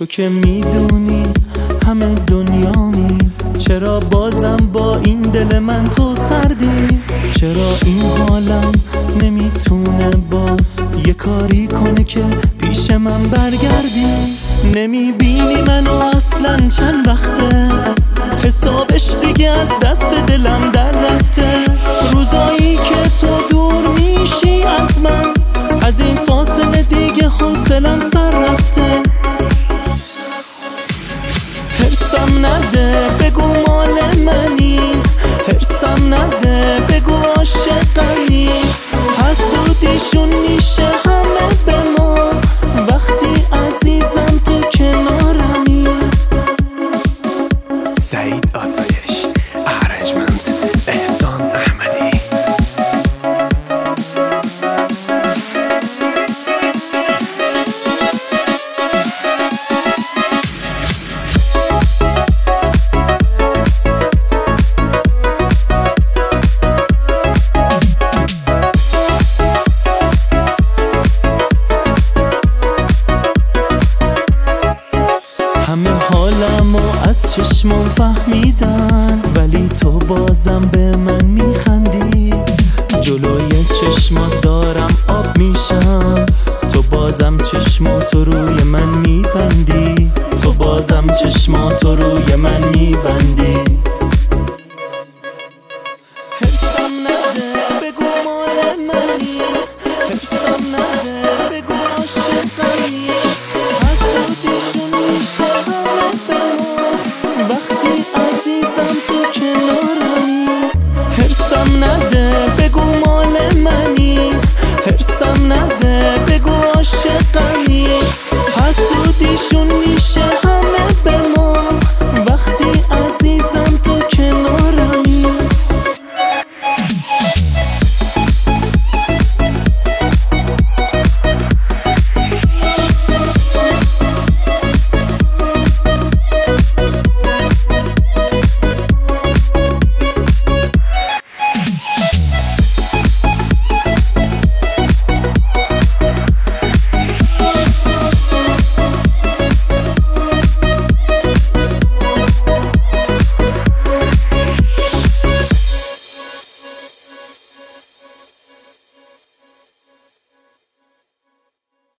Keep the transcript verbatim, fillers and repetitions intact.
تو که میدونی همه دنیامی، چرا بازم با این دل من تو سردی؟ چرا این حالم نمیتونه باز یه کاری کنه که پیش من برگردی؟ نمیبینی منو اصلا چند وقته، حسابش دیگه از دست دلم در رفته. روزایی که تو دور میشی از من، از این فاصله دیگه حوصلم سر رفته. حرصم نده بگو مال منی، حرصم نده بگو عاشقمی. حسودیشون میشه همه به ما وقتی عزیزم تو کنارمی. سعید آسایش، ارنجمنت احسان احمدی. همه حالمو از چشمم فهمیدن، ولی تو بازم به من میخندی. جلوی چشمات دارم آب میشم، تو بازم چشماتو روی من میبندی. تو بازم چشماتو روی من میبندی. حرصم نده بگو مال منی، حرصم نده